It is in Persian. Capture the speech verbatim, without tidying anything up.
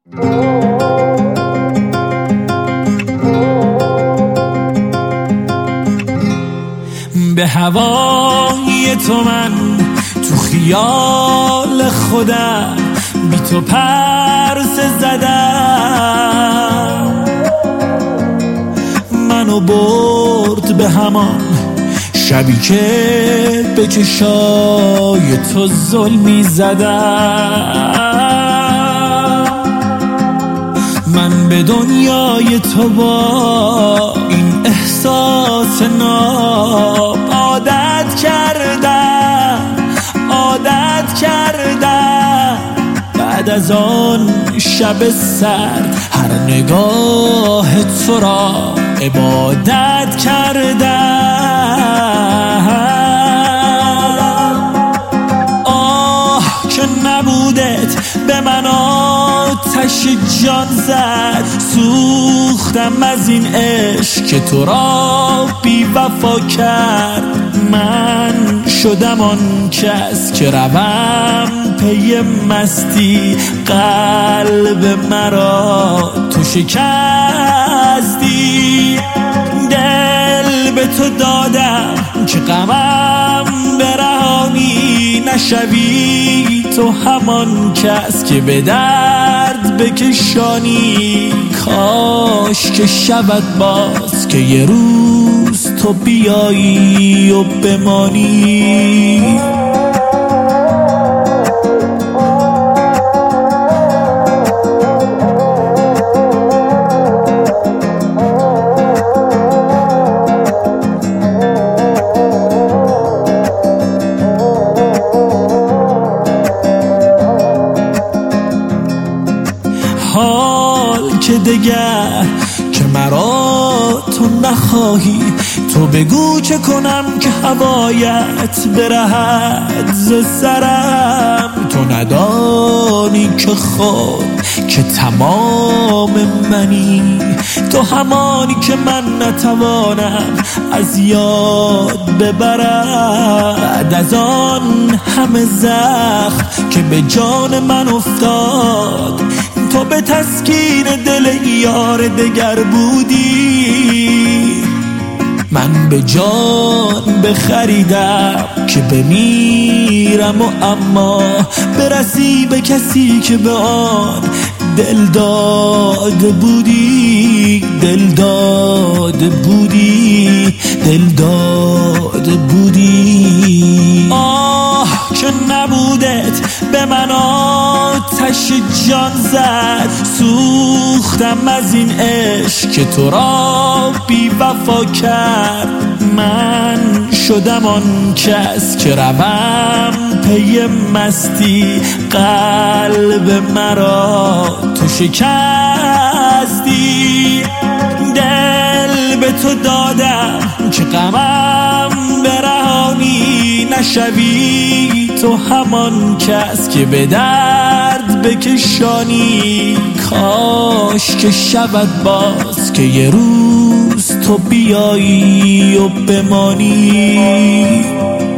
به هوای تو من تو خیال خودم بی تو پرسه زدم، منو برد به همان شبی که به چشای تو ظلمی زدم. من به دنیای تو با این احساس ناب عادت کردم عادت کردم. بعد از آن شب سرد هر نگاه تو را عبادت کردم. آه که نبودت به من آتش جان زد، سوختم از این عشق که تو را بی وفا کرد. من شدم آن کس که روم پی مستی، قلب مرا تو شکستی. دل به تو دادم که غمم برهانی، نشوی تو همان کس که به درد بکشانی. کاش که شود باز که یه روز تو بیایی و بمانی. حال که دگر که مرا تو نخواهی، تو بگو چه کنم که هوایت برهد ز سرم. تو ندانی که خود که تمام منی، تو همانی که من نتوانم از یاد ببرم. بعد از آن همه زخم که به جان من افتاد، تو به تسکین دل یار دگر بودی. من به جان بخریدم که بمیرم و اما برسی به کسی که به آن دل داده بودی. دل داده بودی دل داده بودی. آه که نبودت به من آتش جان زد، سوختم از این عشق که تو را بی وفا کرد. من شدم آن کس که روم پی مستی، قلب مرا تو شکستی. دل به تو دادم که غمم برهانی، نشوی تو همان کس که به درد بکشانی. کاش که شود باز که یه روز تو بیایی و بمانی.